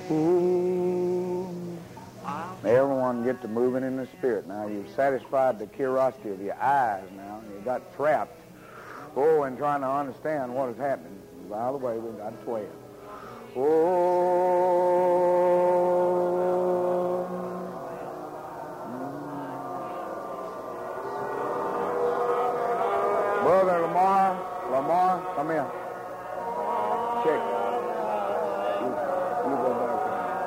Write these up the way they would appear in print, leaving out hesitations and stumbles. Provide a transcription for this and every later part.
Ooh. Everyone get to moving in the Spirit now. You've satisfied the curiosity of your eyes now. You got trapped. And trying to understand what is happening. By the way, we got 12. Brother Lamar, come here. Check. You go back.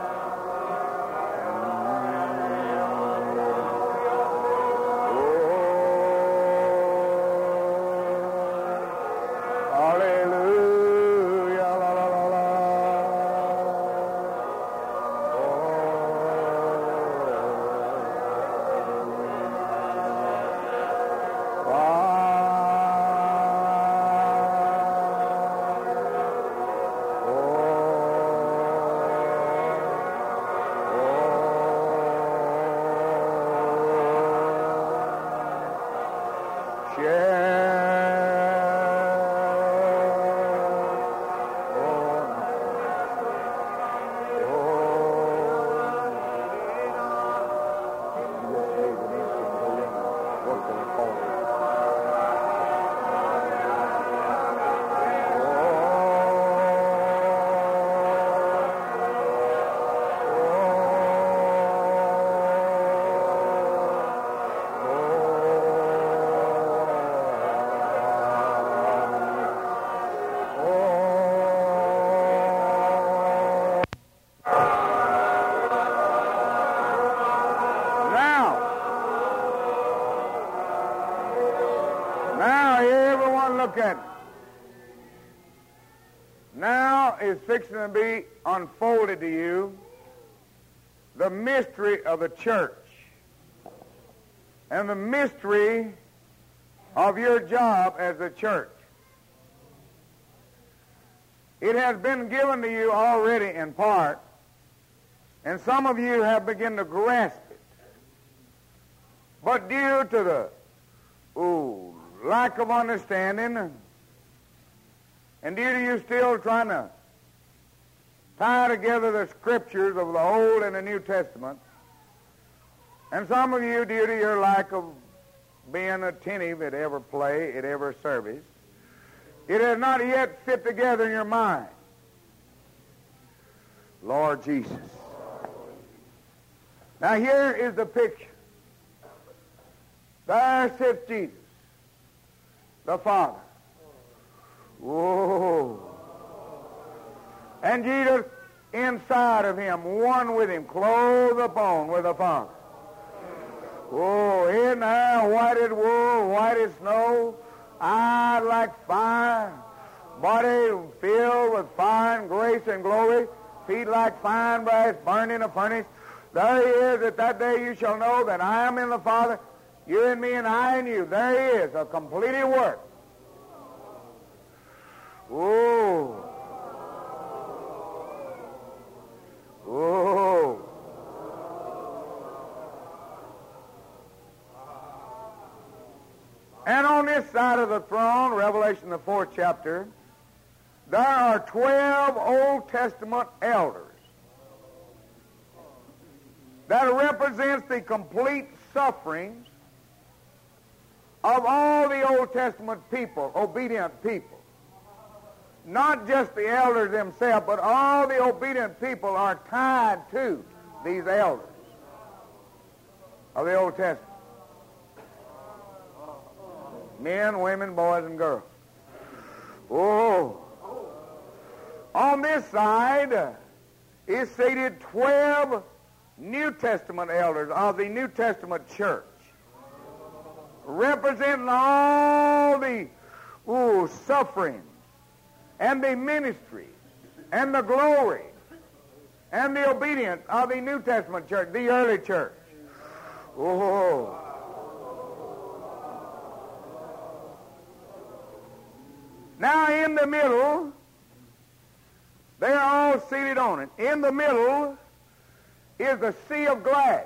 Now is fixing to be unfolded to you the mystery of the church and the mystery of your job as a church. It has been given to you already in part, and some of you have begun to grasp it. But due to the lack of understanding, and due to you still trying to tie together the scriptures of the Old and the New Testament, and some of you, due to your lack of being attentive at every play, at every service, it has not yet fit together in your mind. Lord Jesus. Now here is the picture. There sits Jesus, the Father. Whoa. And Jesus inside of him, one with him, clothed upon with the Father. Oh, in there, white as wool, white as snow, eyes like fire, body filled with fire and grace and glory, feet like fine brass burned in a furnace. There he is. At that day you shall know that I am in the Father, you in me, and I in you. There he is, a completed work. Oh. Oh. And on this side of the throne, Revelation the 4th chapter, there are 12 Old Testament elders that represents the complete sufferings of all the Old Testament people, obedient people. Not just the elders themselves, but all the obedient people are tied to these elders of the Old Testament. Men, women, boys, and girls. Oh. On this side is seated 12 New Testament elders of the New Testament church, representing all the suffering and the ministry and the glory and the obedience of the New Testament church, the early church. Oh. Now in the middle, they are all seated on it. In the middle is a sea of glass.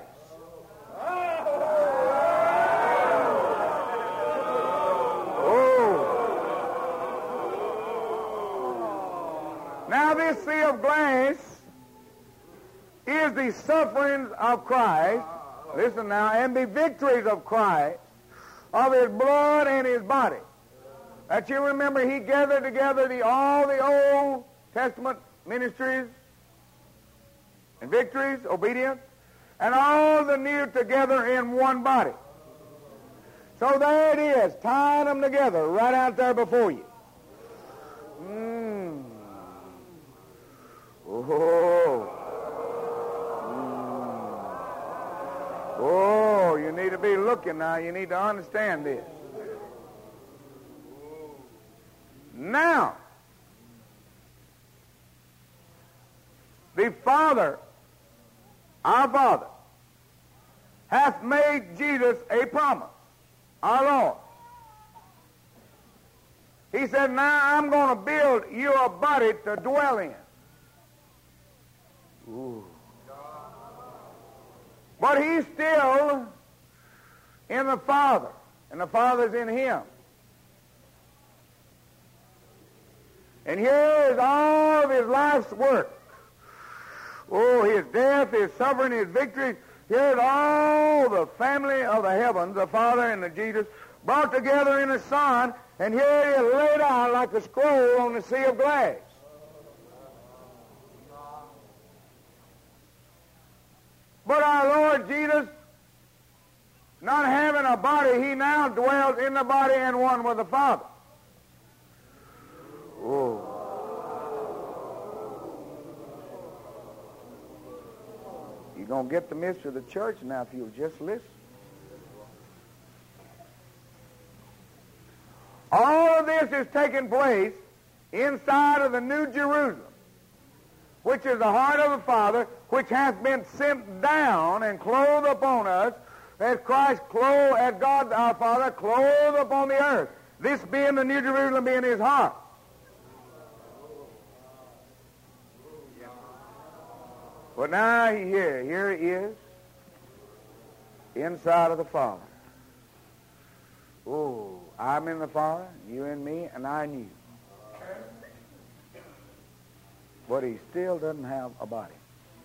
Oh. Now this sea of glass is the sufferings of Christ, listen now, and the victories of Christ, of his blood and his body. That you remember he gathered together all the Old Testament ministries and victories, obedience, and all the new together in one body. So there it is, tying them together right out there before you. Oh, you need to be looking now. You need to understand this. Now, the Father, our Father, hath made Jesus a promise, our Lord. He said, now I'm going to build you a body to dwell in. Ooh. But he's still in the Father, and the Father's in him. And here is all of his life's work. Oh, his death, his suffering, his victory. Here's all the family of the heavens, the Father and the Jesus, brought together in the Son, and here he is laid out like a scroll on the sea of glass. But our Lord Jesus, not having a body, he now dwells in the body and one with the Father. Oh. You're going to get the mystery of the church now if you'll just listen. All of this is taking place inside of the New Jerusalem, which is the heart of the Father, which hath been sent down and clothed upon us, as Christ clothed, as God our Father clothed upon the earth. This being the New Jerusalem, being his heart. But now here he is, inside of the Father. Oh, I'm in the Father, you in me, and I in you. But he still doesn't have a body.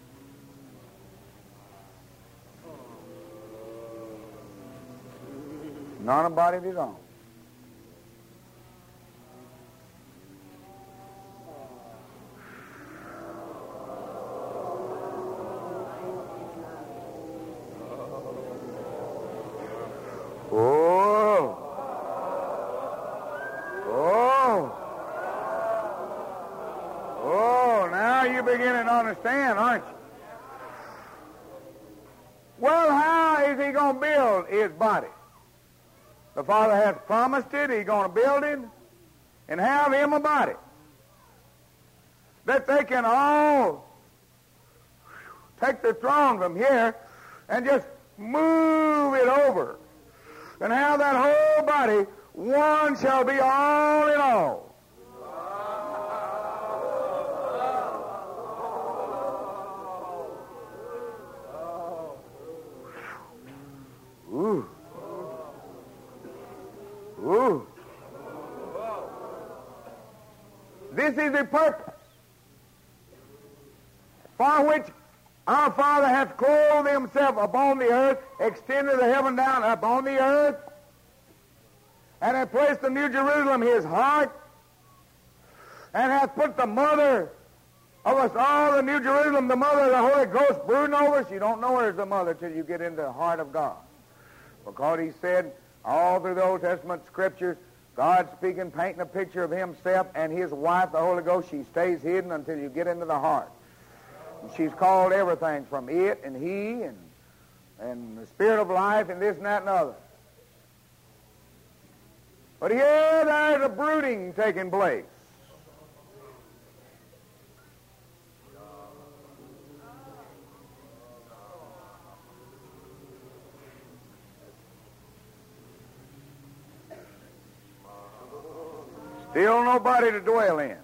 Not a body of his own. Understand, aren't you? Well, how is he going to build his body? The Father has promised it. He's going to build him and have him a body that they can all take the throne from here and just move it over and have that whole body, one shall be all in all. This is the purpose for which our Father hath clothed himself upon the earth, extended the heaven down upon the earth, and hath placed the New Jerusalem his heart, and hath put the mother of us all, the New Jerusalem, the mother of the Holy Ghost, brooding over us. You don't know her as the mother till you get into the heart of God. Because he said all through the Old Testament scriptures, God speaking, painting a picture of himself and his wife, the Holy Ghost, she stays hidden until you get into the heart. And she's called everything from it and he and the spirit of life and this and that and other. But here there's a brooding taking place. Still nobody to dwell in.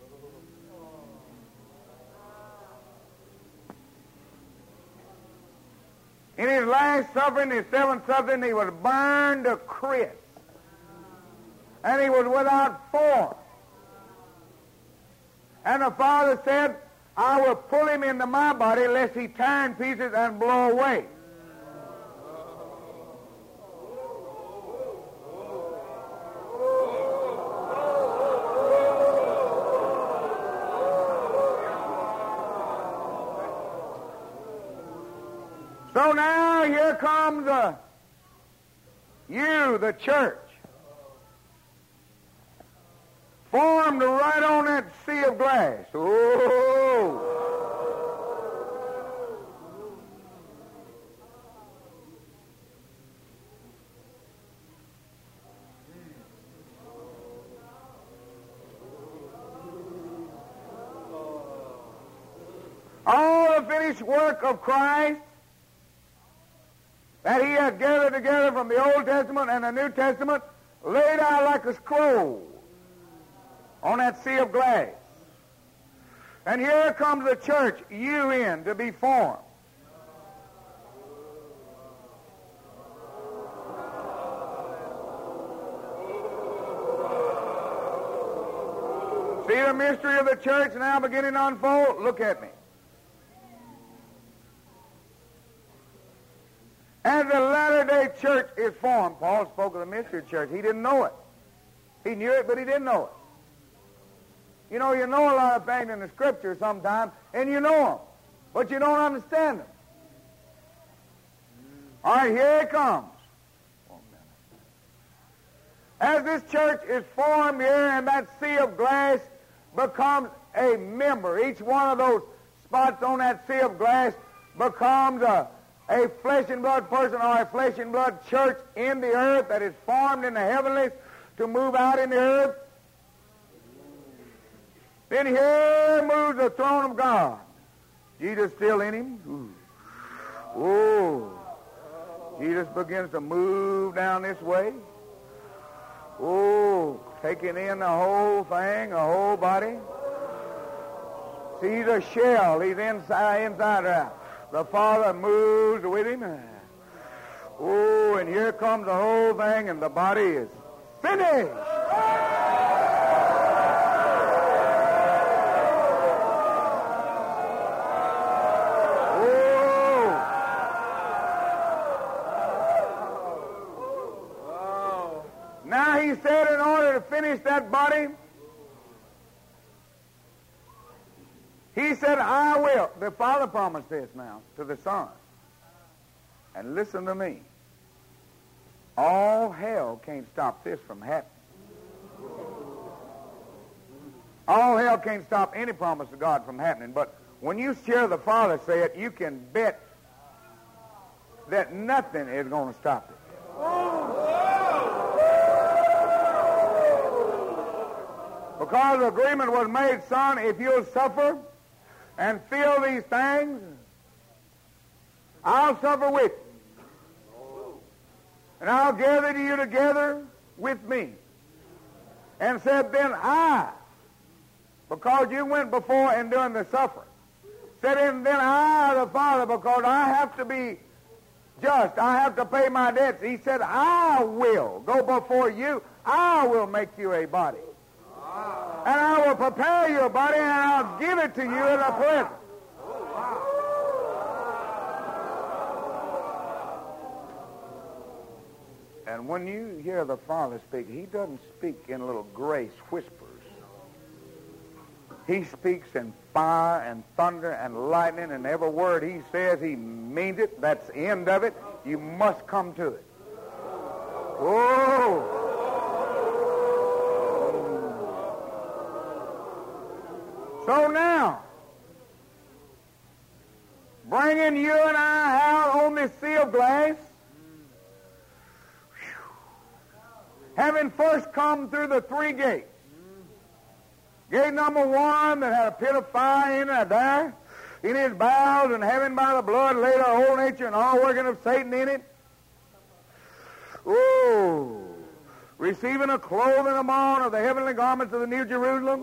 In his last suffering, his seventh suffering, he was burned to crisp. And he was without form. And the Father said, I will pull him into my body lest he tear in pieces and blow away. So now here comes you, the church, formed right on that sea of glass. Oh! All the finished work of Christ that he had gathered together from the Old Testament and the New Testament, laid out like a scroll on that sea of glass. And here comes the church, you in, to be formed. See the mystery of the church now beginning to unfold? Look at me. As the latter-day church is formed, Paul spoke of the mystery church. He didn't know it. He knew it, but he didn't know it. You know a lot of things in the Scripture sometimes, and you know them, but you don't understand them. All right, here it comes. As this church is formed here, and that sea of glass becomes a member. Each one of those spots on that sea of glass becomes a flesh and blood person or a flesh and blood church in the earth that is formed in the heavenlies to move out in the earth. Then here moves the throne of God. Jesus still in him. Oh, Jesus begins to move down this way. Oh, taking in the whole thing, the whole body. See, he's a shell. He's inside out. The Father moves with him. Oh, and here comes the whole thing, and the body is finished. Oh. Now he said in order to finish that body, he said, I will. The Father promised this now to the Son. And listen to me. All hell can't stop this from happening. All hell can't stop any promise of God from happening. But when you hear the Father say it, you can bet that nothing is going to stop it. Because the agreement was made, son, if you'll suffer and feel these things, I'll suffer with you. And I'll gather you together with me. And said, then I, because you went before and doing the suffering, said, and then I, the Father, because I have to be just, I have to pay my debts. He said, I will go before you. I will make you a body. And I will prepare your body, and I'll give it to you in a present. And when you hear the Father speak, he doesn't speak in little grace whispers. He speaks in fire and thunder and lightning, and every word he says, he means it. That's the end of it. You must come to it. Oh! So now, bringing you and I out on this sea of glass, having first come through the three gates. Gate number one that had a pit of fire in it there, in his bowels, and having by the blood laid our whole nature and all working of Satan in it. Oh, receiving a clothing among of the heavenly garments of the New Jerusalem.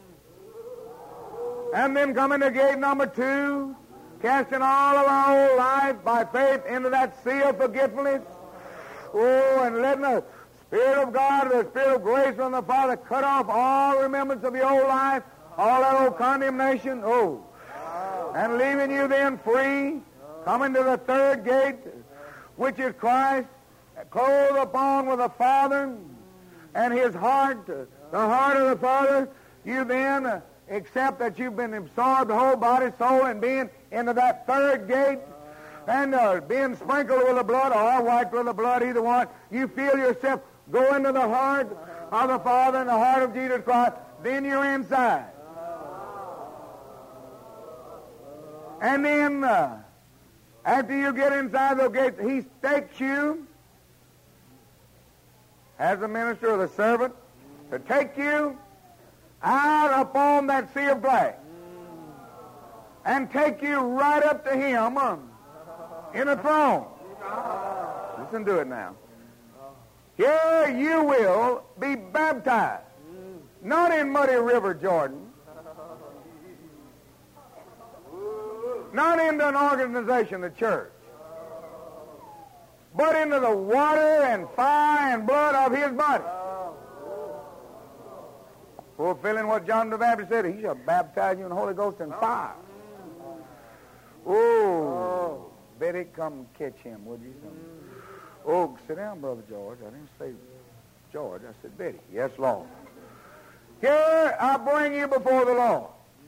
And then coming to gate number two, casting all of our old life by faith into that sea of forgetfulness. Oh, and letting the Spirit of God, the Spirit of grace from the Father, cut off all remembrance of the old life, all that old condemnation. Oh, And leaving you then free, coming to the third gate, which is Christ, clothed upon with the Father and His heart, the heart of the Father, you then accept that you've been absorbed, whole body, soul, and being into that third gate, and being sprinkled with the blood or wiped with the blood, either one. You feel yourself go into the heart of the Father and the heart of Jesus Christ, then you're inside. And then, after you get inside those gates, He takes you as the minister or the servant to take you out upon that sea of glass and take you right up to Him in a throne. Listen to it now. Here you will be baptized, not in muddy river Jordan, not into an organization, the church, but into the water and fire and blood of His body. Fulfilling what John the Baptist said, He shall baptize you in the Holy Ghost and fire. Oh, Betty, come catch him, would you? Oh, sit down, Brother George. I didn't say George. I said Betty. Yes, Lord. Here I bring you before the Lord.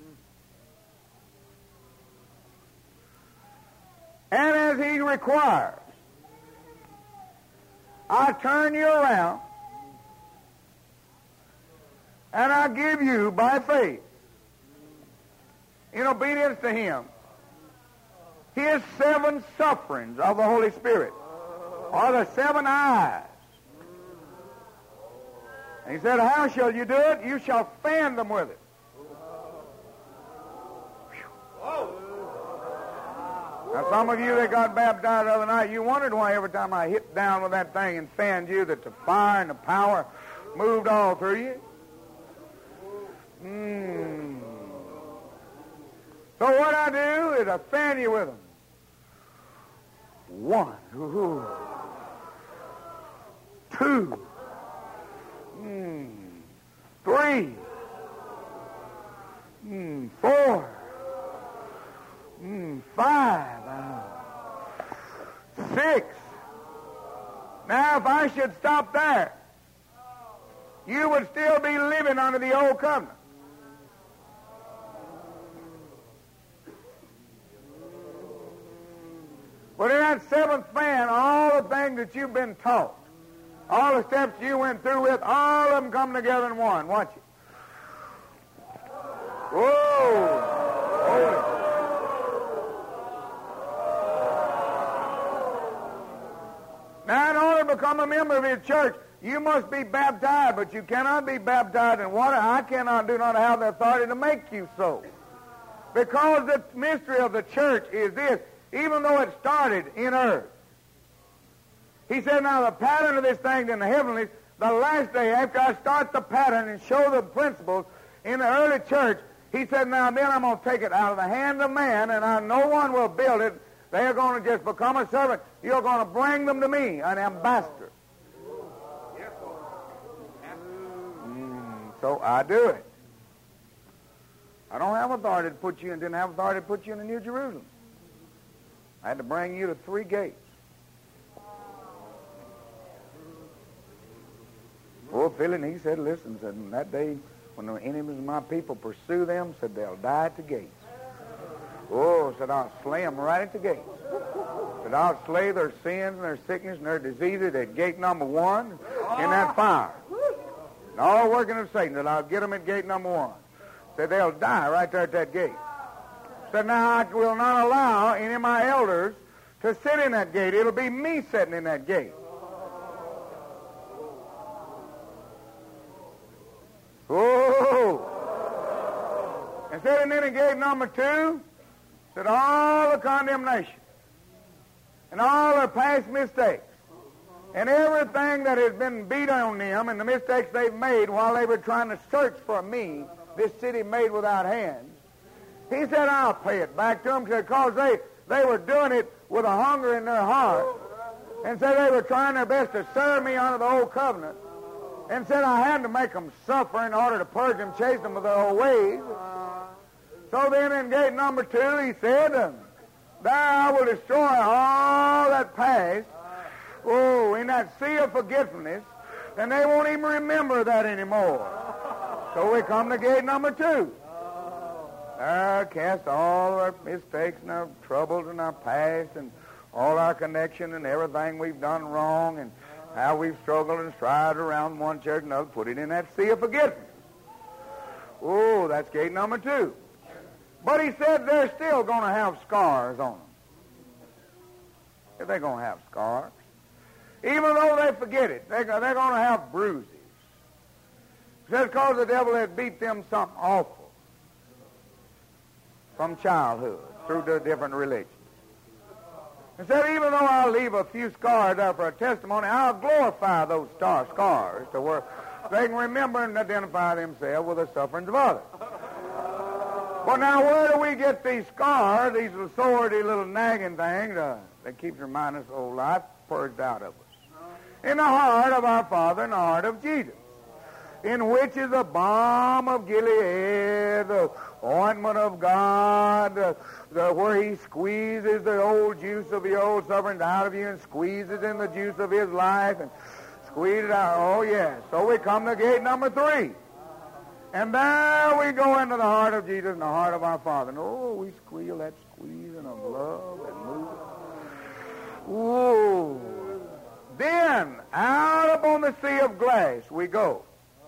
And as He requires, I turn you around and I give you, by faith, in obedience to Him, His 7 sufferings of the Holy Spirit, or the 7 eyes. And He said, how shall you do it? You shall fan them with it. Now, some of you that got baptized the other night, you wondered why every time I hit down with that thing and fanned you that the fire and the power moved all through you. So what I do is I fan you with them. 1, 2, 3, 4, 5, 6. Now, if I should stop there, you would still be living under the old covenant. But in that 7th fan, all the things that you've been taught, all the steps you went through with, all of them come together in one. Watch it. Whoa! Holy. Now, in order to become a member of His church, you must be baptized, but you cannot be baptized in water. I cannot do not have the authority to make you so. Because the mystery of the church is this. Even though it started in earth. He said, now the pattern of this thing in the heavenlies, the last day after I start the pattern and show the principles in the early church, He said, now then I'm going to take it out of the hand of man, and no one will build it. They are going to just become a servant. You're going to bring them to me, an ambassador. So I do it. I don't have authority to put you and didn't have authority to put you in the New Jerusalem. I had to bring you to 3 gates. Poor Philip, he said, listen, said, that day when the enemies of my people pursue them, said, they'll die at the gates. Oh, said, I'll slay them right at the gates. Said, I'll slay their sins and their sickness and their diseases at gate number 1 in that fire. And all working of Satan, that I'll get them at gate number 1. Said, they'll die right there at that gate. Said, now I will not allow any of my elders to sit in that gate. It'll be me sitting in that gate. Oh! And said, and then in gate number 2, said all the condemnation and all their past mistakes and everything that has been beat on them and the mistakes they've made while they were trying to search for me, this city made without hands. He said, I'll pay it back to them because they were doing it with a hunger in their heart and said they were trying their best to serve me under the old covenant and said I had to make them suffer in order to purge them, chase them with their old ways. So then in gate number 2, he said, there I will destroy all that past, in that sea of forgetfulness, and they won't even remember that anymore. So we come to gate number 2. Cast all our mistakes and our troubles and our past and all our connection and everything we've done wrong and how we've struggled and strived around one church and another, put it in that sea of forgetfulness. Oh, that's gate number 2. But he said they're still going to have scars on them. They're going to have scars. Even though they forget it, they're going to have bruises. Just because the devil had beat them something awful from childhood through the different religions. He said, even though I'll leave a few scars there for a testimony, I'll glorify those scars to where they can remember and identify themselves with the sufferings of others. But now where do we get these scars, these little swordy little nagging things that keeps reminding us of life purged out of us? In the heart of our Father, in the heart of Jesus, in which is the balm of Gilead, the ointment of God, where he squeezes the old juice of the old sufferings out of you and squeezes in the juice of his life and squeezes it out. Oh, yes. So we come to gate number 3. And there we go into the heart of Jesus and the heart of our Father. And we squeal that squeezing of love and movement. Ooh. Then, out upon the sea of glass we go.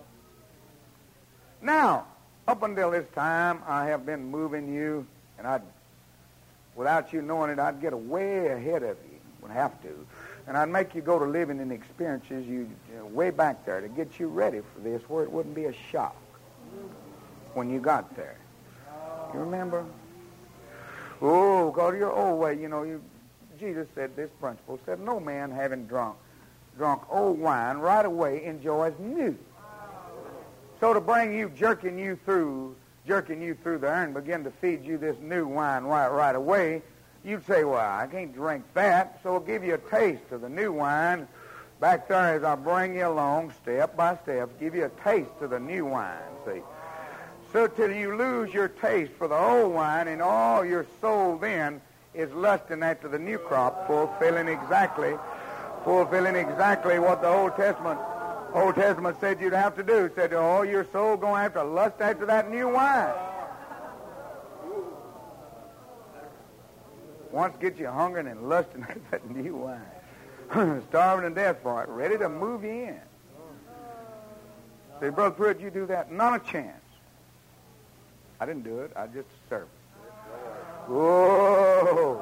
Now, up until this time, I have been moving you, and without you knowing it, I'd get way ahead of you. Would have to. And I'd make you go to living in experiences way back there to get you ready for this, where it wouldn't be a shock when you got there. You remember? Oh, go to your old way. Jesus said this principle, said, no man having drunk old wine right away enjoys new. So to bring you, jerking you through there and begin to feed you this new wine right away, you'd say, well, I can't drink that, so I'll give you a taste of the new wine back there as I bring you along step by step, give you a taste of the new wine, see. So till you lose your taste for the old wine and all your soul then is lusting after the new crop, fulfilling exactly what the Old Testament said you'd have to do. It said, your soul going to have to lust after that new wine. Once get you hungering and lusting after that new wine. Starving to death for it, ready to move you in. Say, Brother Pruitt, you do that? Not a chance. I didn't do it. I just served. Whoa.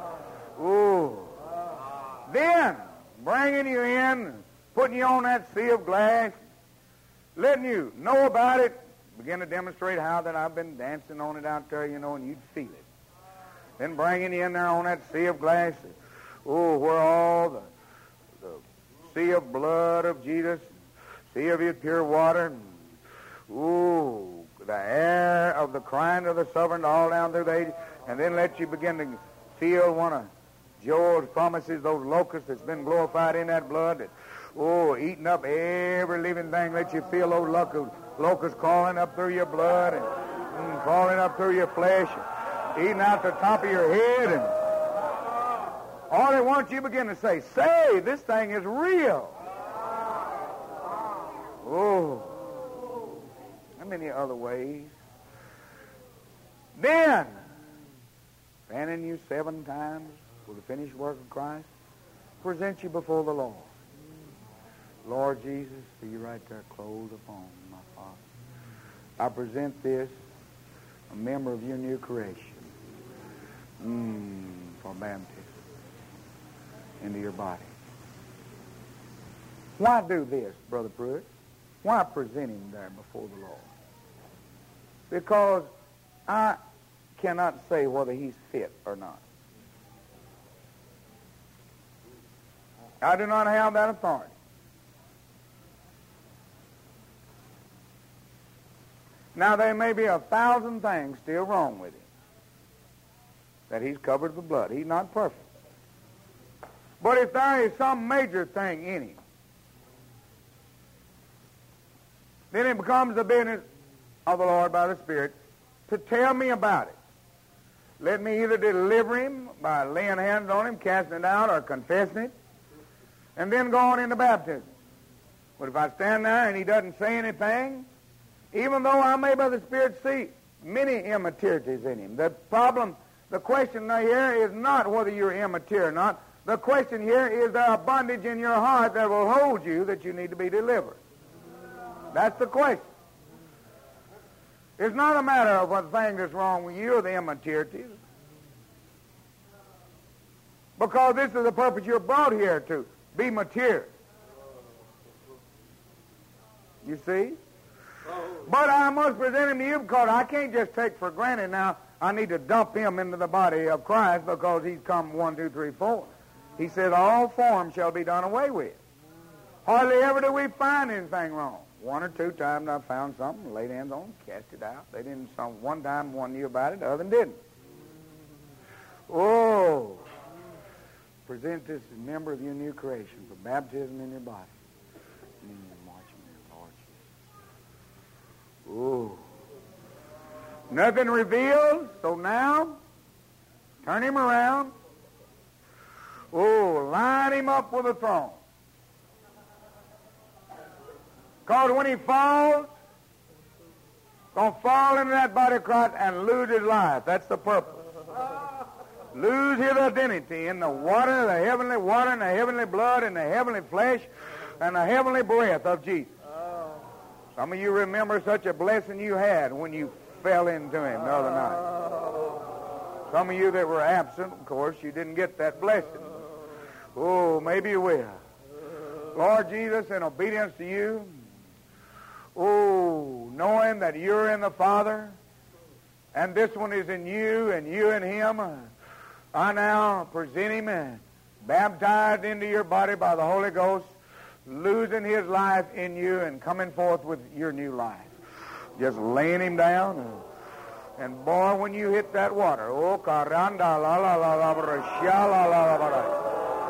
Then, bringing you in, putting you on that sea of glass, letting you know about it, begin to demonstrate how that I've been dancing on it out there, and you'd feel it. Then bringing you in there on that sea of glass, where all the sea of blood of Jesus, sea of his pure water, the air of the crying of the suffering all down through the ages, and then let you begin to feel one of Joel's promises, those locusts that's been glorified in that blood, that, eating up every living thing. Let you feel those locusts crawling up through your blood and crawling up through your flesh, eating out the top of your head. And all at once you begin to say, this thing is real. How many other ways? Then, fanning you 7 times for the finished work of Christ, present you before the Lord. Lord Jesus, see you right there, clothed upon my Father. I present this, a member of your new creation, for baptism into your body. Why do this, Brother Pruitt? Why present him there before the Lord? Because I cannot say whether he's fit or not. I do not have that authority. Now, there may be 1,000 things still wrong with him, that he's covered with blood. He's not perfect. But if there is some major thing in him, then it becomes the business of the Lord by the Spirit to tell me about it. Let me either deliver him by laying hands on him, casting it out, or confessing it, and then go on into baptism. But if I stand there and he doesn't say anything, even though I may by the Spirit see many immaturities in him, the question here is not whether you're immature or not. The question here is there a bondage in your heart that will hold you that you need to be delivered? That's the question. It's not a matter of what thing that's wrong with you or the immaturities. Because this is the purpose you're brought here to, be mature. You see? But I must present him to you because I can't just take for granted now I need to dump him into the body of Christ because he's come 1, 2, 3, 4. He said all forms shall be done away with. Hardly ever do we find anything wrong. 1 or 2 times I found something, laid hands on, cast it out. They didn't. One time one knew about it, the other didn't. Oh, present this as a member of your new creation for baptism in your body. In your marching in, Lord Jesus. Oh, nothing revealed. So now, turn him around. Oh, line him up with a throne. Because when he falls, going to fall into that body of Christ and lose his life. That's the purpose. Lose his identity in the water, the heavenly water, and the heavenly blood, and the heavenly flesh, and the heavenly breath of Jesus. Some of you remember such a blessing you had when you fell into him the other night. Some of you that were absent, of course, you didn't get that blessing. Oh, maybe you will. Lord Jesus, in obedience to you, oh, knowing that you're in the Father, and this one is in you, and you in him, I now present him and baptized into your body by the Holy Ghost, losing his life in you and coming forth with your new life. Just laying him down. And boy, when you hit that water, oh, karanda la la la la la la la la.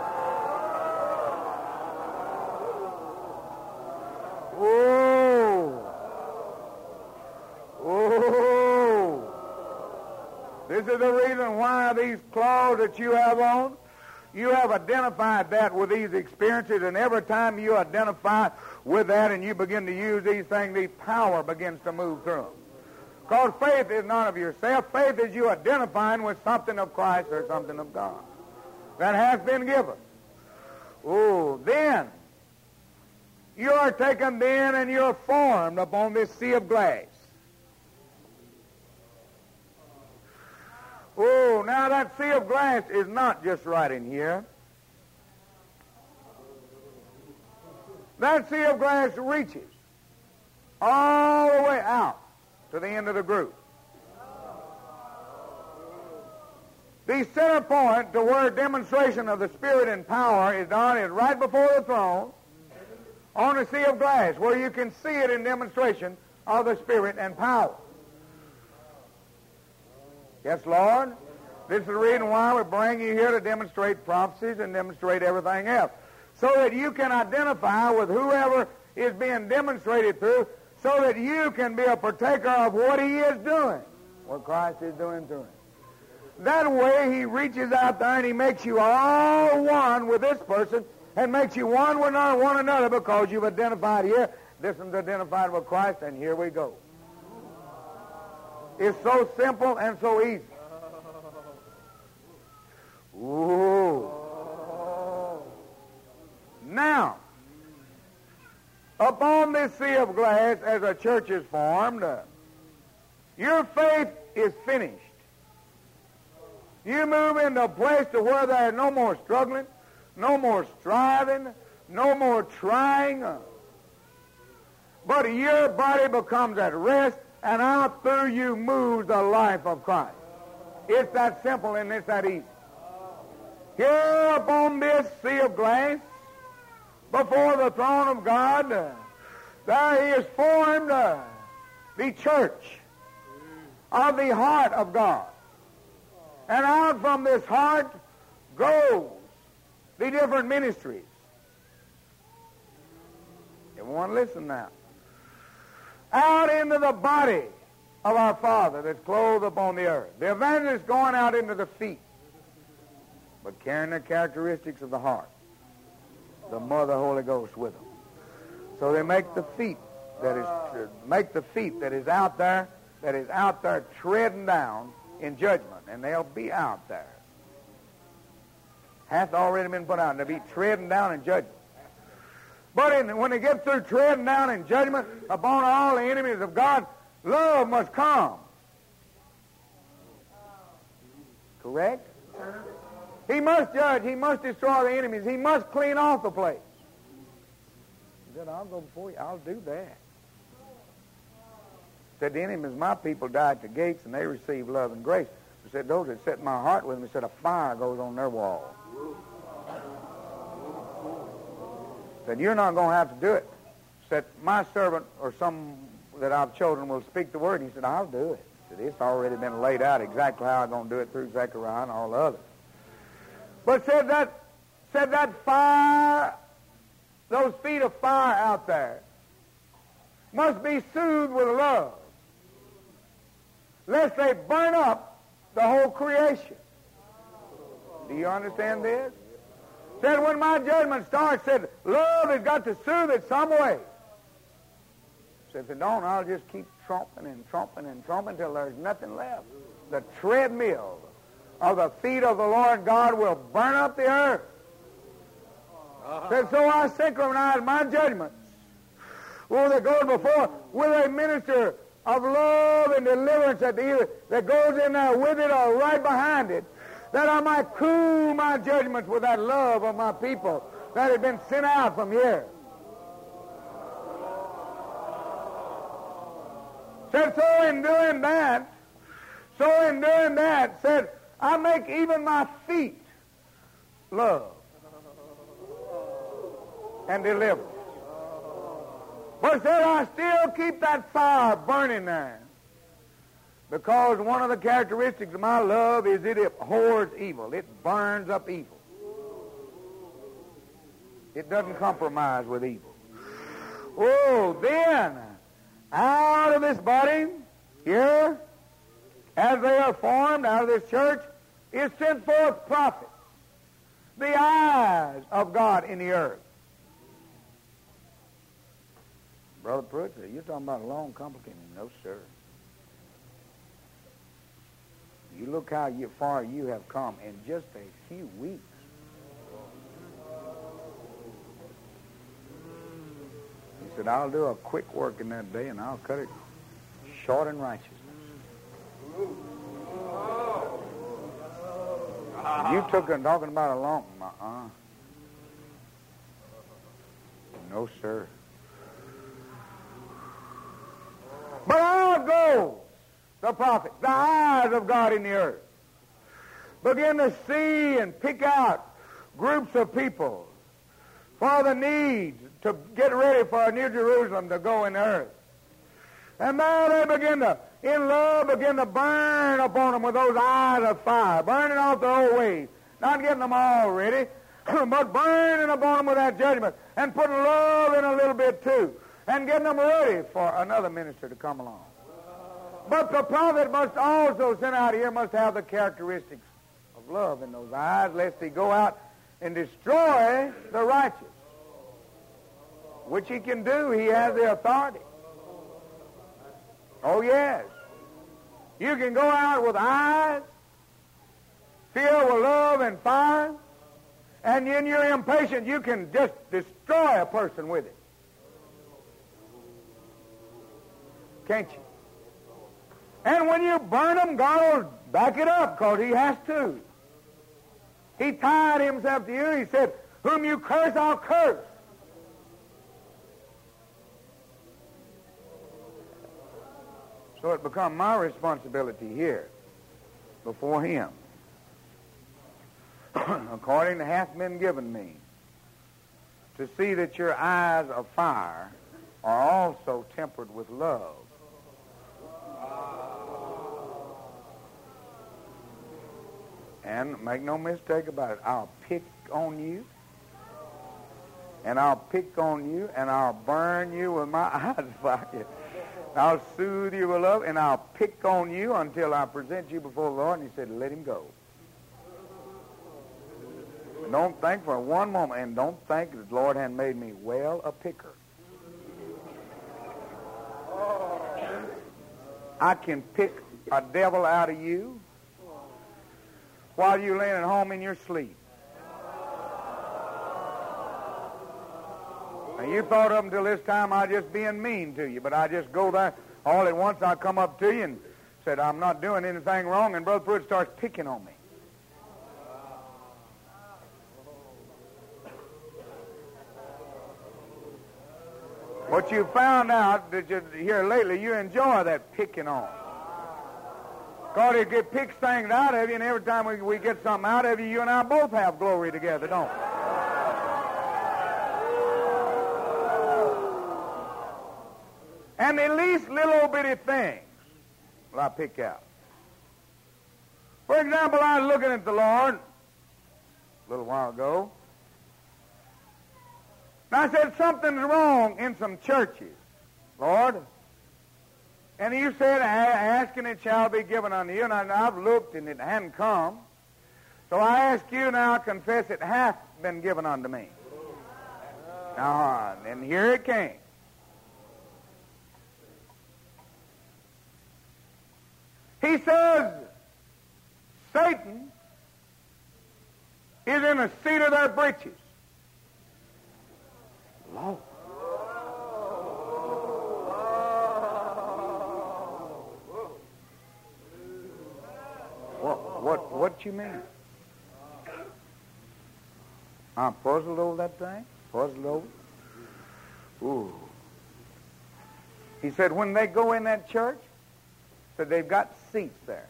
This is the reason why these clothes that you have on, you have identified that with these experiences, and every time you identify with that and you begin to use these things, the power begins to move through them. Because faith is not of yourself. Faith is you identifying with something of Christ or something of God that has been given. Oh, then you are taken then and you're formed upon this sea of glass. Oh, now that sea of glass is not just right in here. That sea of glass reaches all the way out to the end of the group. The center point to where demonstration of the Spirit and power is done is right before the throne on the sea of glass, where you can see it in demonstration of the Spirit and power. Yes, Lord. This is the reason why we bring you here to demonstrate prophecies and demonstrate everything else, so that you can identify with whoever is being demonstrated through, so that you can be a partaker of what he is doing, what Christ is doing through him. That way he reaches out there and he makes you all one with this person and makes you one with one another because you've identified here. This one's identified with Christ, and here we go. It's so simple and so easy. Ooh. Now, upon this sea of glass, as a church is formed, your faith is finished. You move into a place to where there is no more struggling, no more striving, no more trying, but your body becomes at rest, and out through you moves the life of Christ. It's that simple and it's that easy. Here upon this sea of glass, before the throne of God, there is formed the church of the heart of God. And out from this heart goes the different ministries. Everyone listen now. Out into the body of our Father that's clothed upon the earth. The evangelist going out into the feet, but carrying the characteristics of the heart. The Mother Holy Ghost with them. So they make the feet that is out there treading down in judgment, and they'll be out there. Hath already been put out, and they'll be treading down in judgment. But when they get through treading down in judgment upon all the enemies of God, love must come. Correct? He must judge. He must destroy the enemies. He must clean off the place. He said, I'll go before you. I'll do that. He said, the enemies of my people died at the gates, and they received love and grace. He said, those that set my heart with them, he said, a fire goes on their wall. He said, you're not going to have to do it. He said, my servant or some that I've chosen will speak the word. He said, I'll do it. He said, it's already been laid out exactly how I'm going to do it through Zechariah and all the others. But said that fire, those feet of fire out there, must be soothed with love, lest they burn up the whole creation. Do you understand this? Said when my judgment starts, said love has got to soothe it some way. Said if it don't, I'll just keep trumping and trumping and trumping until there's nothing left. The treadmill of the feet of the Lord God will burn up the earth. Said, so I synchronize my judgments, that goes before, with a minister of love and deliverance that goes in there with it or right behind it, that I might cool my judgments with that love of my people that had been sent out from here. Said, so in doing that, said, I make even my feet love and deliverance. But said, I still keep that fire burning there. Because one of the characteristics of my love is it abhors evil. It burns up evil. It doesn't compromise with evil. Oh, then, out of this body, here, as they are formed, out of this church, is sent forth prophets, the eyes of God in the earth. Brother Pruitt, you're talking about a long, complicated. No, sir. You look how far you have come in just a few weeks. He said, I'll do a quick work in that day, and I'll cut it short in righteousness. You took it talking about a long... No, sir. But out goes the prophets, the eyes of God in the earth, begin to see and pick out groups of people for the needs to get ready for a new Jerusalem to go in the earth. And now they begin to burn upon them with those eyes of fire, burning off their old ways, not getting them all ready, but burning upon them with that judgment and putting love in a little bit too, and getting them ready for another minister to come along. But the prophet must also, sent out here, must have the characteristics of love in those eyes, lest he go out and destroy the righteous, which he can do. He has the authority. Oh, yes. You can go out with eyes filled with love and fire, and in your impatience, you can just destroy a person with it. Can't you? And when you burn them, God will back it up because he has to. He tied himself to you. He said, whom you curse, I'll curse. So it becomes my responsibility here before him, according to hath been given me, to see that your eyes of fire are also tempered with love. And make no mistake about it, I'll pick on you, and I'll pick on you, and I'll burn you with my eyes of fire. I'll soothe you with love, and I'll pick on you until I present you before the Lord. And he said, let him go. Don't think for one moment, and don't think that the Lord hadn't made me well a picker. I can pick a devil out of you while you're laying at home in your sleep. Now, you thought up until this time I just being mean to you, but I just go there all at once. I come up to you and said, I'm not doing anything wrong, and Brother Pruitt starts picking on me. But you found out that here lately you enjoy that picking on. Because it picks things out of you, and every time we get something out of you, you and I both have glory together, don't we? And the least little bitty things will I pick out. For example, I was looking at the Lord a little while ago. And I said, something's wrong in some churches, Lord. And you said, ask and it shall be given unto you. And I've looked and it hadn't come. So I ask you now, confess it hath been given unto me. Now, and here it came. He says, Satan is in the seat of their breeches. Lord. What you mean? I'm puzzled over that thing. Puzzled over. Ooh. He said when they go in that church, said they've got seats there.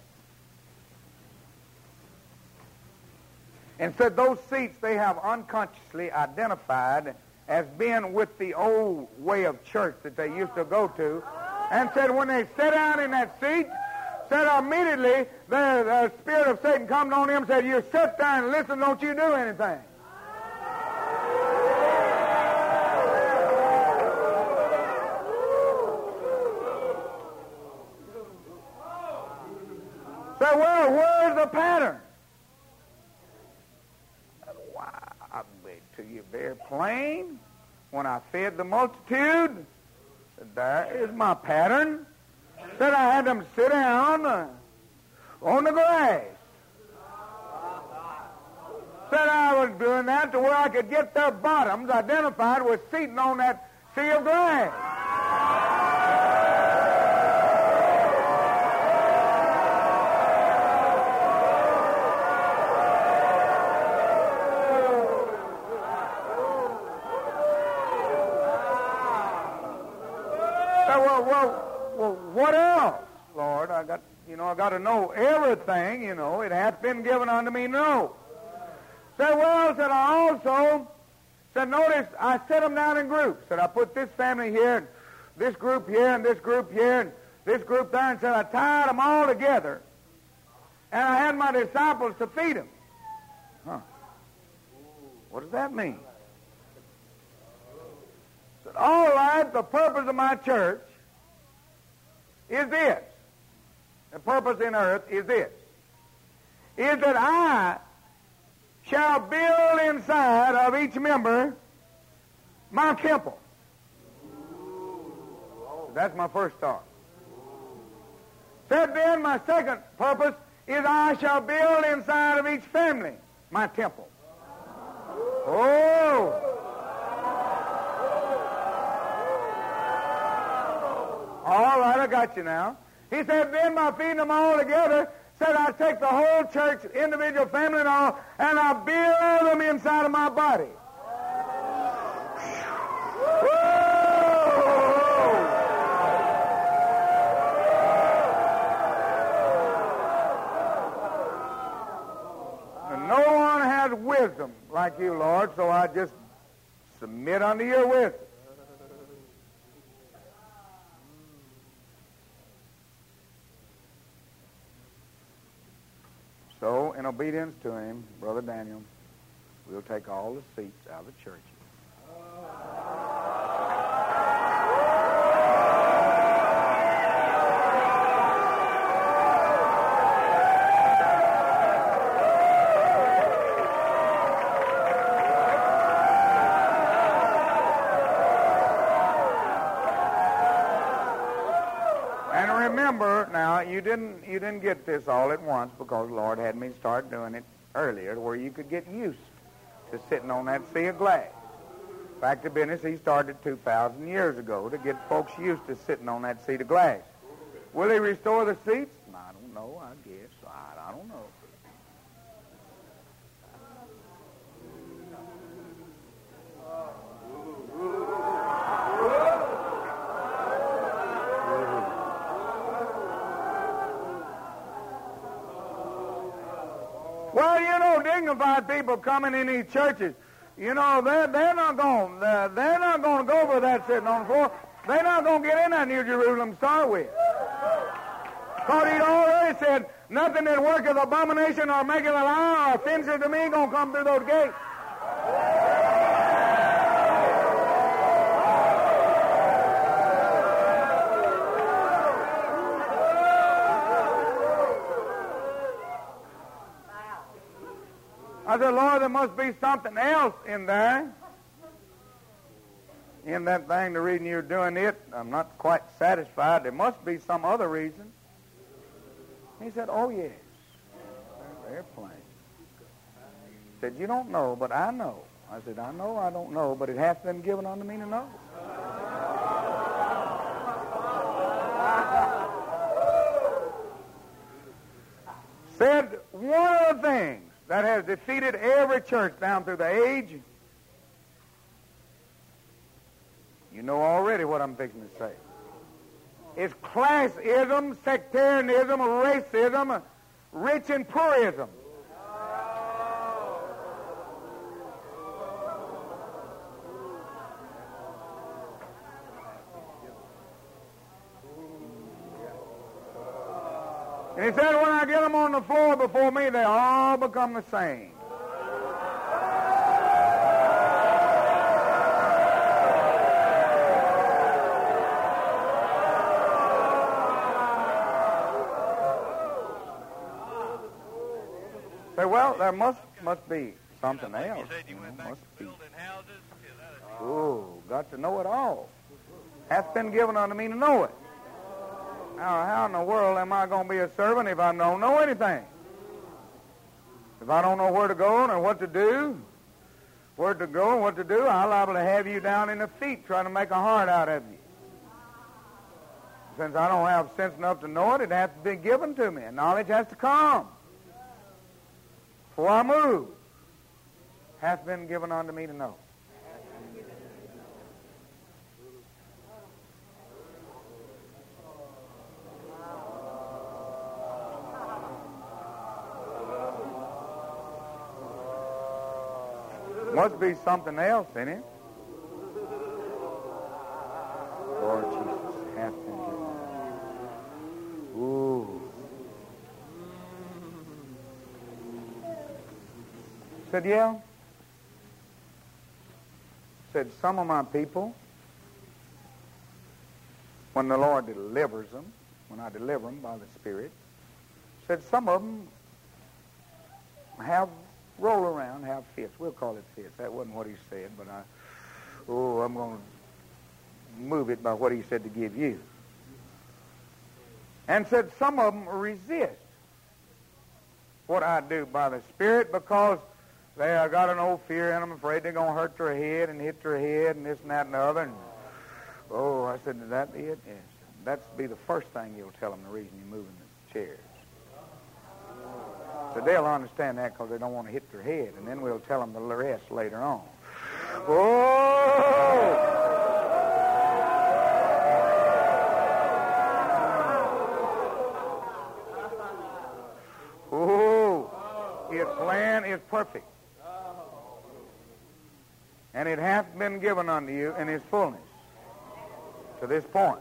And said those seats they have unconsciously identified as being with the old way of church that they used to go to. And said when they sit down in that seat, said immediately the spirit of Satan comes on him and said, you sit there and listen, don't you do anything. Said, well, where's the pattern? Why, I bet to you very plain. When I fed the multitude, said, there is my pattern. Said I had them sit down on the grass. Said I was doing that to where I could get their bottoms identified with seating on that sea of grass. Well, what else, Lord? I got to know everything, It hath been given unto me, no. Said, well, said I also, said, notice, I set them down in groups. Said, I put this family here, and this group here, and this group here, and this group there, and said, I tied them all together, and I had my disciples to feed them. Huh. What does that mean? Said, all right, the purpose of my church is this. The purpose in earth is this. Is that I shall build inside of each member my temple. So that's my first thought. Said then my second purpose is I shall build inside of each family my temple. Oh! All right, I got you now. He said, then by feeding them all together, said I take the whole church, individual family and all, and I build them inside of my body. And no one has wisdom like you, Lord, so I just submit unto your wisdom. So, in obedience to him, Brother Daniel, we'll take all the seats out of the churches. remember, now, you didn't get this all at once because the Lord had me start doing it earlier where you could get used to sitting on that sea of glass. Back to business, he started 2,000 years ago to get folks used to sitting on that seat of glass. Will he restore the seats? I don't know, I guess. I don't know. Well, you know, dignified people coming in these churches, you know, they're not going to go for that sitting on the floor. They're not going to get in that New Jerusalem to start with. Because he'd already said, nothing that worketh abomination or maketh a lie or offensive to me going to come through those gates. I said, Lord, there must be something else in there. In that thing, the reason you're doing it, I'm not quite satisfied. There must be some other reason. He said, oh, yes. They're plain. He said, you don't know, but I know. I said, I know I don't know, but it hath been given unto me to know. Said, one of the things that has defeated every church down through the age, you know already what I'm fixing to say. It's classism, sectarianism, racism, rich and poorism. And he said, when I get them on the floor before me, they all become the same. Say, well, there must be something else. Must be. Oh, got to know it all. Hath been given unto me to know it. Now, how in the world am I going to be a servant if I don't know anything? If I don't know where to go and what to do, I'm liable to have you down in the feet trying to make a heart out of you. Since I don't have sense enough to know it, it has to be given to me, and knowledge has to come. Before I move, hath been given unto me to know. Must be something else in it. Lord Jesus, hath been given. Ooh. Said, yeah. Said, some of my people, when the Lord delivers them, when I deliver them by the Spirit, said some of them roll around, have fits. We'll call it fits. That wasn't what he said, but I'm going to move it by what he said to give you. And said some of them resist what I do by the Spirit because they got an old fear in them, afraid they're going to hurt their head and hit their head and this and that and the other. And, I said, is that it? Yes. That's be the first thing you'll tell them the reason you're moving the chairs. So they'll understand that because they don't want to hit their head, and then we'll tell them the rest later on. His plan is perfect, and it hath been given unto you in his fullness to this point.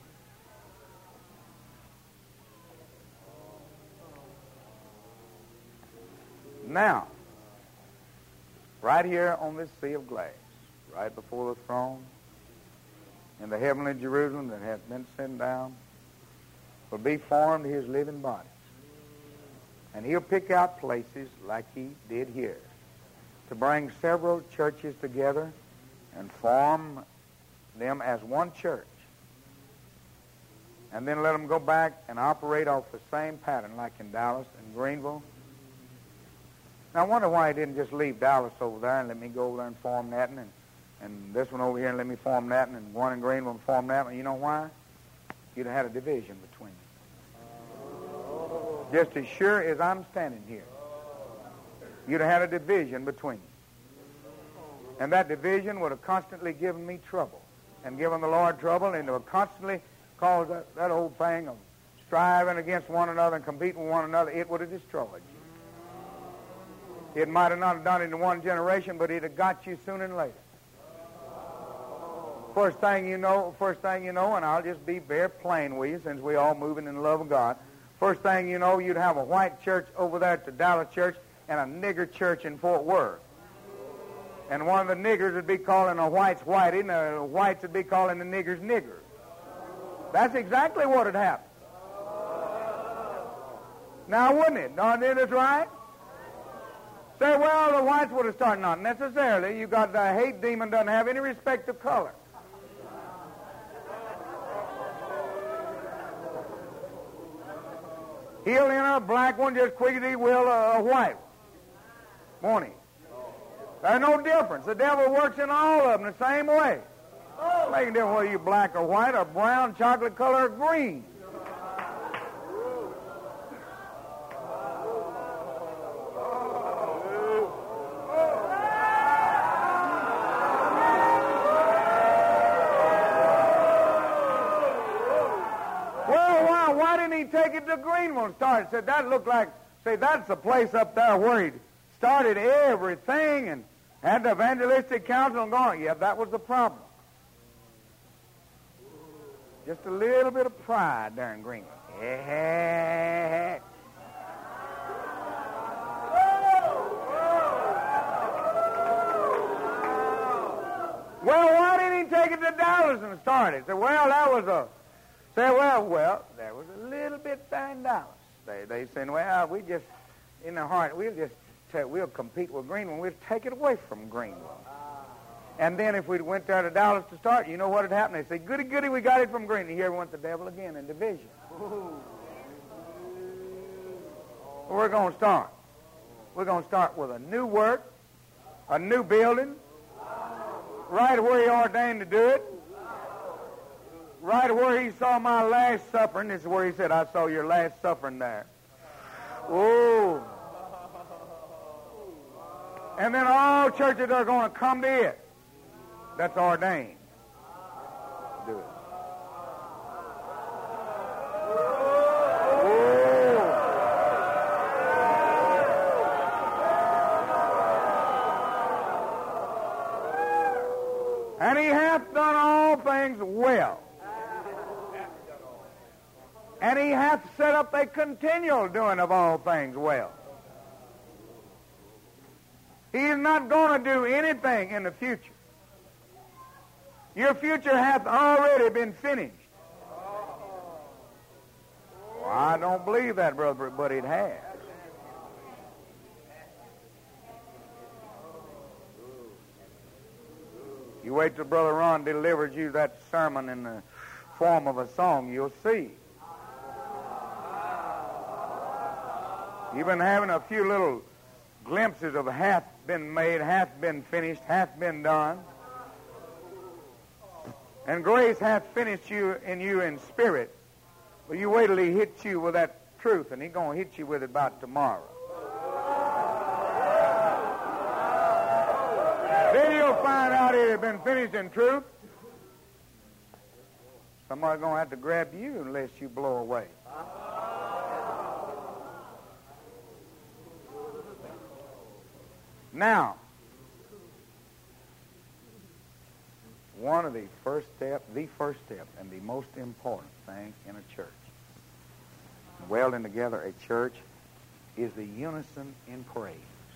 Now, right here on this sea of glass, right before the throne, in the heavenly Jerusalem that hath been sent down, will be formed his living body. And he'll pick out places like he did here to bring several churches together and form them as one church. and then let them go back and operate off the same pattern like in Dallas and Greenville. Now, I wonder why he didn't just leave Dallas over there and let me go over there and form that, and this one over here and let me form that, and one in Greenville and form that one. You know why? You'd have had a division between them. Just as sure as I'm standing here, you'd have had a division between them. And that division would have constantly given me trouble and given the Lord trouble, and it would constantly cause that old thing of striving against one another and competing with one another. It would have destroyed you. It might have not done it in one generation, but it had got you sooner than later. First thing you know, and I'll just be very plain with you since we all moving in the love of God. First thing you know, you'd have a white church over there at the Dallas church and a nigger church in Fort Worth. And one of the niggers would be calling the whites whitey, and the whites would be calling the niggers niggers. That's exactly what had happened. Now, wouldn't it? Isn't it right? Say, well, the whites would have started. Not necessarily. You got the hate demon doesn't have any respect of color. He'll enter a black one just quick as he will a white one. Won't he? There's no difference. The devil works in all of them the same way. Making difference whether you're black or white or brown, chocolate color, or green. Well, why didn't he take it to Greenville and start? Said that looked like, say, that's the place up there where he started everything and had the evangelistic council and going. Yeah, that was the problem. Just a little bit of pride there in Greenville. Yeah. Well, why didn't he take it to Dallas and start it? Say, well, that was a... Say, well, there was a little bit there in Dallas. They said, well, we just, in their heart, we'll compete with Greenville. We'll take it away from Greenville. And then if we went there to Dallas to start, you know what had happened? They say, goody, goody, we got it from Greenville. Here went the devil again in division. We're going to start. We're going to start with a new work, a new building, right where he ordained to do it, right where he saw my last suffering. This is where he said, I saw your last suffering there. Oh. And then all churches are going to come to it. That's ordained. Do it. And he hath done all things well. And he hath set up a continual doing of all things well. He is not going to do anything in the future. Your future hath already been finished. Well, I don't believe that, brother, but it has. You wait till Brother Ron delivers you that sermon in the form of a song, you'll see. You've been having a few little glimpses of hath been made, hath been finished, hath been done. And grace hath finished you in spirit. Well, you wait till he hits you with that truth, and he's going to hit you with it about tomorrow. Then you'll find out it has been finished in truth. Somebody's going to have to grab you unless you blow away. Now, one of the first step, and the most important thing in a church, welding together a church, is the unison in praise.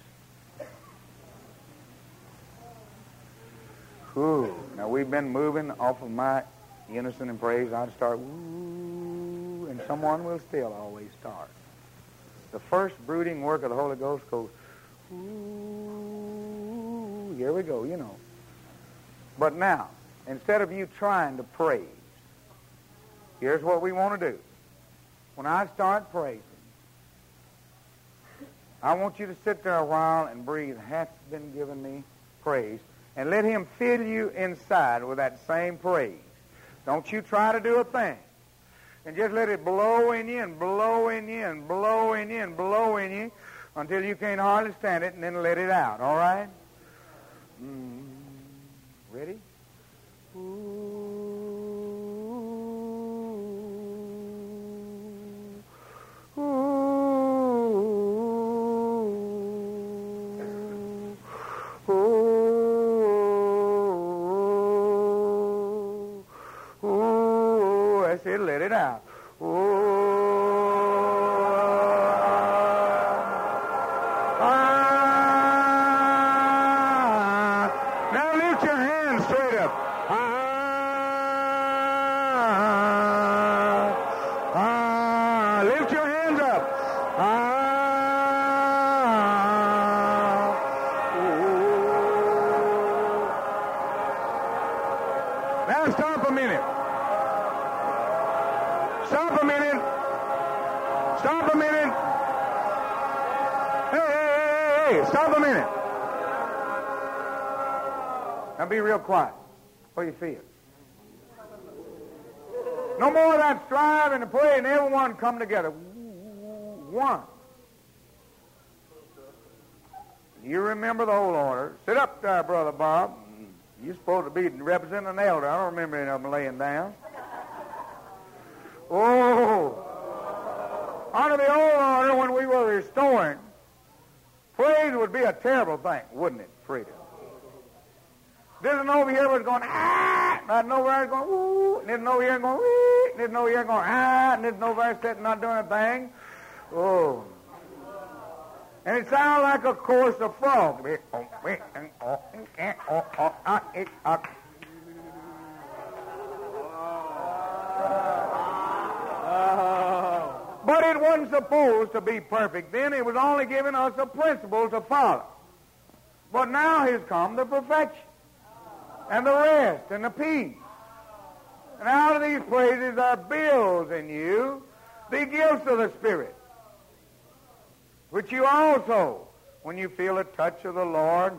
Ooh, now we've been moving off of my unison in praise. I'd start, ooh, and someone will still always start. The first brooding work of the Holy Ghost goes, ooh, here we go, you know. But now, instead of you trying to praise, Here's what we want to do. When I start praising, I want you to sit there a while and breathe, hath been given me praise, and let him fill you inside with that same praise. Don't you try to do a thing. And just let it blow in you and blow in you and blow in you and blow in you until you can't hardly stand it, and then let it out, all right? Ready? That's it, let it out. Now lift your hands straight up. Lift your hands up. Now stop a minute. Stop a minute. Stop a minute. Hey, stop a minute. Now be real quiet. What do you feel? No more of that striving to pray and everyone come together. One. You remember the whole order. Sit up there, Brother Bob. You're supposed to be representing an elder. I don't remember any of them laying down. Oh. Under the old order, when we were restoring, praise would be a terrible thing, wouldn't it, Frida? This one over here was going, ah, and over there going, woo, and this one over here going, wee, and this one over here going, ah, and this one over there sitting not doing a thing. Oh. And it sounded like a chorus of frogs. But it wasn't supposed to be perfect then. It was only giving us a principle to follow. But now has come the perfection and the rest and the peace. And out of these praises are builds in you the gifts of the Spirit, which you also, when you feel a touch of the Lord,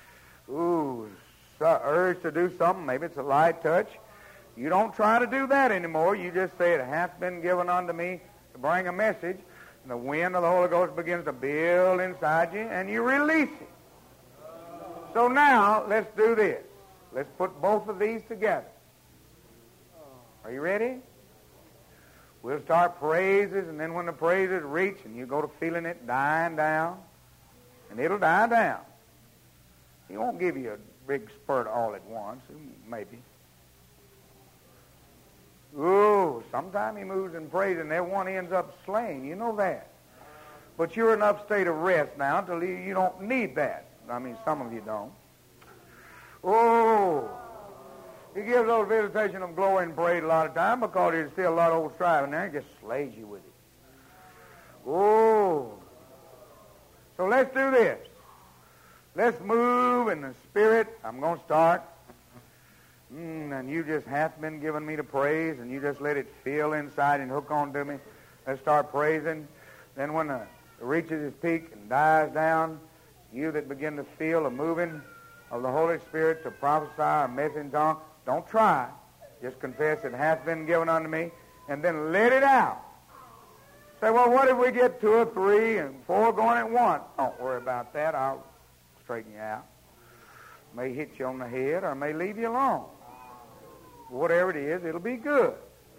urge to do something, maybe it's a light touch, you don't try to do that anymore. You just say, it hath been given unto me to bring a message, and the wind of the Holy Ghost begins to build inside you, and you release it. So now, let's do this. Let's put both of these together. Are you ready? We'll start praises, and then when the praises reach, and you go to feeling it dying down, and it'll die down. He won't give you a big spurt all at once, maybe. Ooh, sometime he moves in praise, and everyone ends up slain. You know that. But you're in enough state of rest now until you don't need that. I mean, some of you don't. Oh, he gives those visitation of glory and praise a lot of time because there's still a lot of old strife in there. He just slays you with it. Oh. So let's do this. Let's move in the Spirit. I'm going to start. And you just hath been given me to praise, and you just let it feel inside and hook on to me. Let's start praising. Then when it reaches its peak and dies down, you that begin to feel a moving of the Holy Spirit to prophesy or message in tongue, don't try. Just confess it hath been given unto me, and then let it out. Say, well, what if we get 2 or 3 and 4 going at once? Don't worry about that. I'll straighten you out. May hit you on the head or may leave you alone. Whatever it is, it'll be good.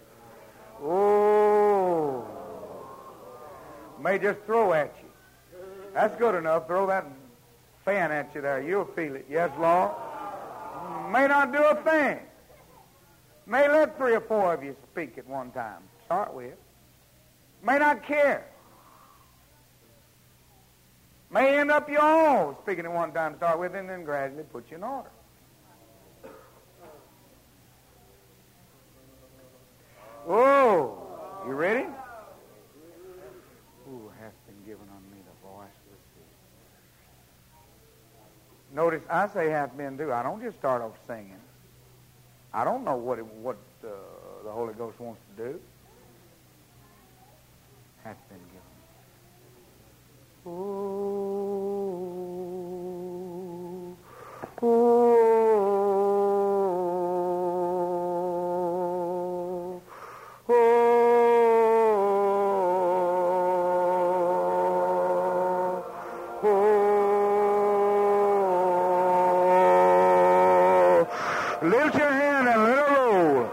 Oh. May just throw at you. That's good enough. Throw that fan at you there. You'll feel it. Yes, Lord. May not do a thing. May let 3 or 4 of you speak at one time. Start with. May not care. May end up you all speaking at one time to start with, and then gradually put you in order. Oh, you ready? Who hath been given unto me the voice of the sea? Notice I say hath been do. I don't just start off singing. I don't know what the Holy Ghost wants to do hath been given. Oh, oh, oh, oh. Lift your hand and let it roll.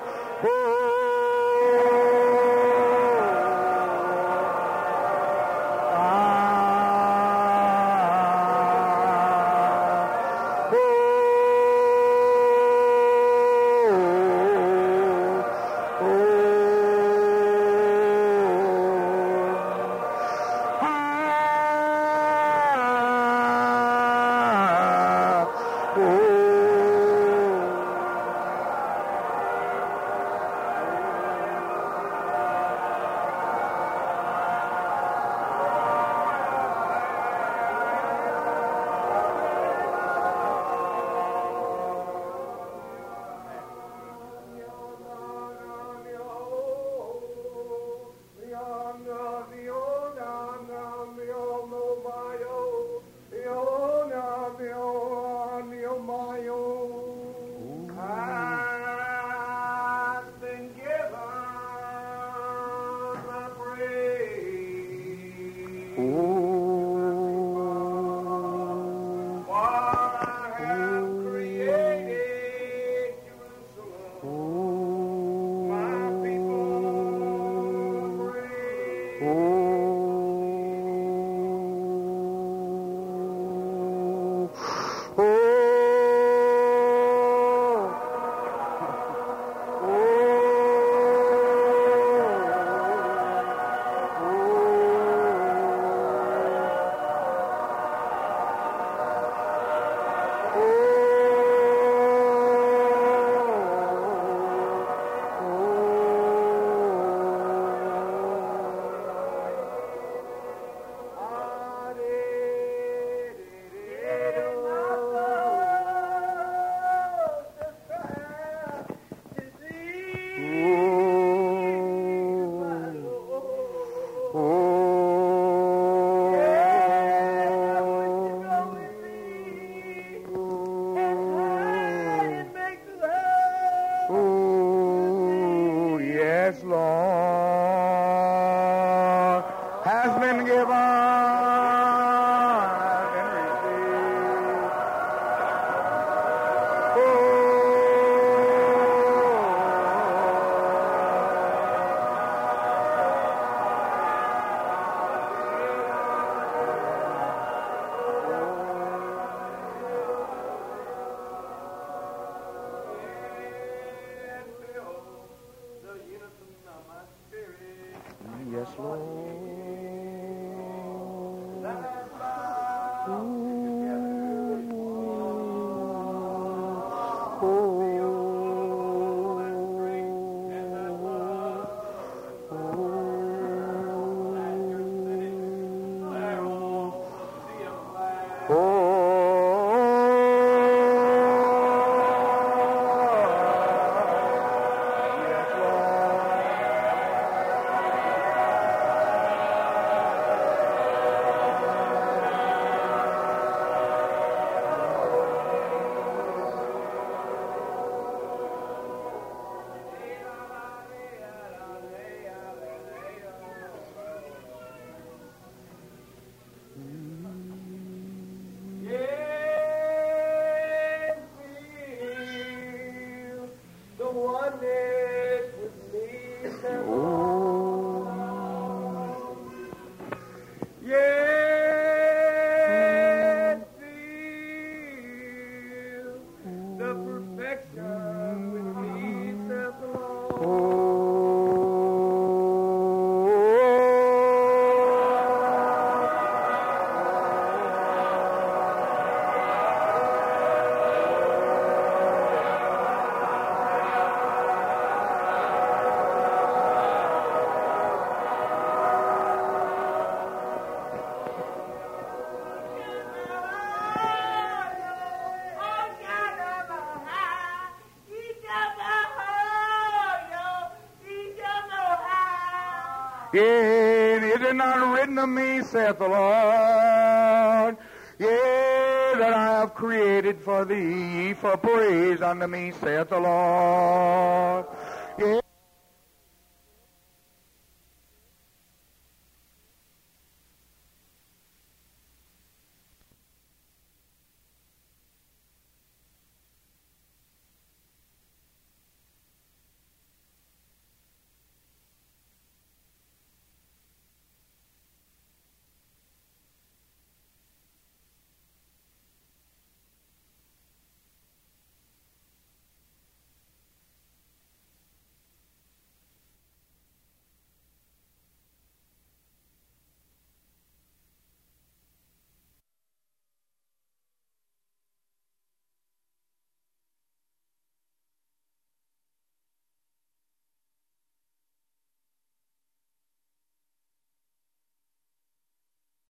Is it not written of me, saith the Lord? Yea, that I have created for thee, for praise unto me, saith the Lord.